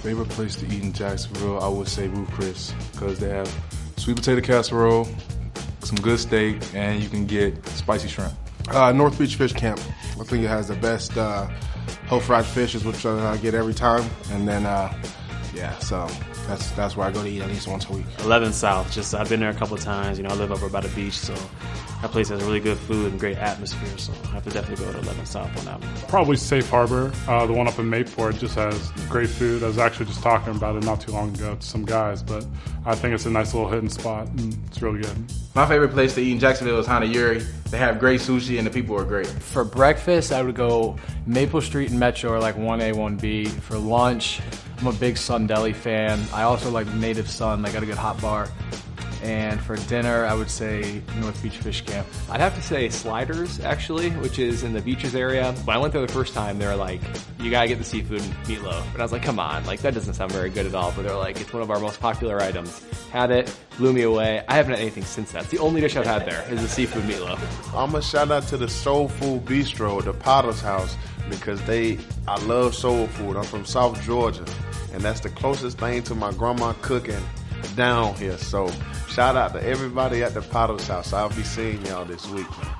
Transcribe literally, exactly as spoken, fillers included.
Favorite place to eat in Jacksonville, I would say Ruth Chris, because they have sweet potato casserole, some good steak, and you can get spicy shrimp. Uh, North Beach Fish Camp. I think it has the best uh, whole fried fishes, which uh, I get every time. And then, uh, yeah, so that's that's where I go to eat at least once a week. eleven South. Just I've been there a couple of times. You know, I live over by the beach, so that place has really good food and great atmosphere. So I have to definitely go to eleven South on that one. Probably Safe Harbor. Uh, the one up in Mayport just has great food. I was actually just talking about it not too long ago to some guys, but I think it's a nice little hidden spot, and it's really good. My favorite place to eat in Jacksonville is Hana Yuri. They have great sushi, and the people are great. For breakfast, I would go Maple Street and Metro, or like one A, one B. For lunch, I'm a big Sun Deli fan. I also like Native Sun. They got a good hot bar. And for dinner, I would say North Beach Fish Camp. I'd have to say Sliders, actually, which is in the beaches area. When I went there the first time, they were like, you gotta get the seafood meatloaf. And I was like, come on, like that doesn't sound very good at all. But they're like, it's one of our most popular items. Had it, blew me away. I haven't had anything since that. It's the only dish I've had there is the seafood meatloaf. I'm gonna shout out to the Soul Food Bistro, the Potter's House, because they, I love soul food. I'm from South Georgia, and that's the closest thing to my grandma cooking down here. So shout out to everybody at the Potter's House. I'll be seeing y'all this week.